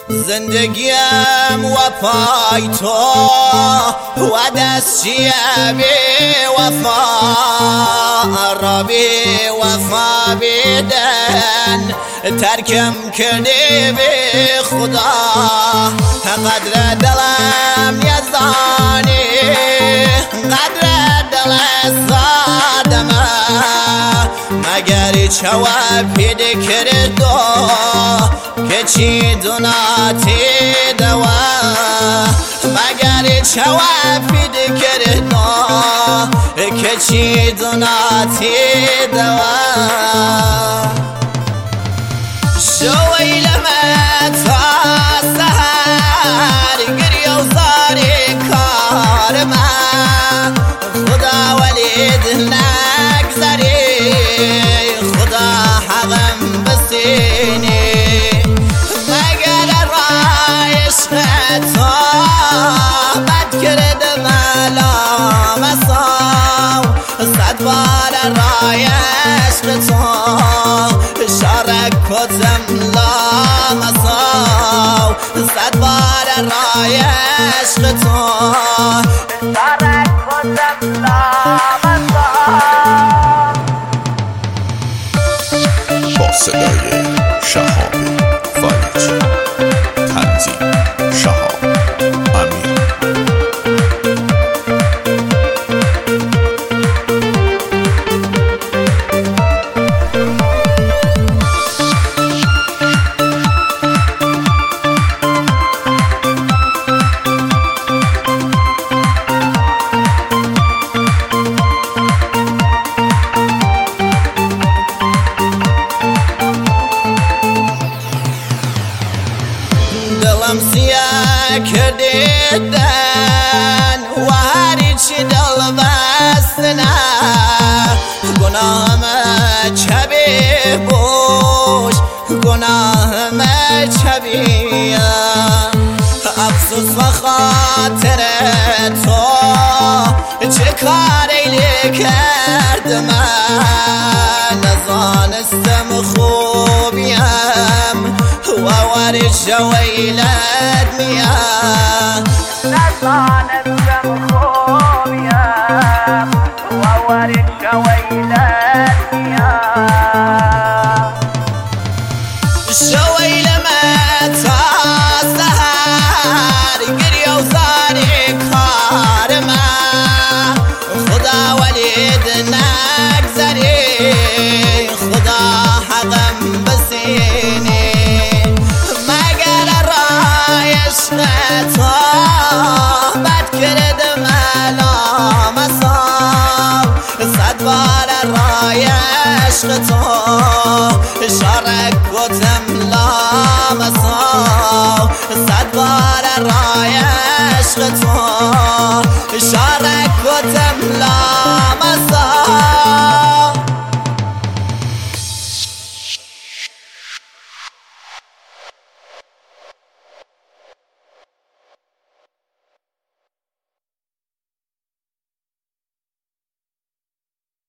زندگیم و پای تو و دستی بی وفا را بی وفا بیدن ترکم کردی بی خدا قدر دلم یزانی قدر دل سادمه مگر چواب پید کردو که چی دوناتی دوا مگر چواب پید کردو که چی دوناتی دوا شوی لما تا سهر گری و زاری کار ما خدا ولید نگذاری خدا حقم بسینی مگر رایش تو بد کرد ملا مساو صد بار رایش تو شارک کتم لا مساو صد بار رایش تو شارک کتم لا مساو با صدای شهاب فایج تنظیم شهاب امیر دلم سیاه کردیدن و هرچی دل بستنه گناهم چبی بوش گناهم چبی افسوس و خاطر تو چه کاری کرد من نزانستم خوبیم وورش ويلاد مياه نزانستم خوبیم وورش ويلاد مياه شوي لما تا سهر گری و زاری کار ما خدا ولید نگذری خدا حقم بسینی تو بد کرد ملا مساو صد بار رای عشق تو شارک کتم لا مساو صد بار رای عشق تو شارک کتم لا مساو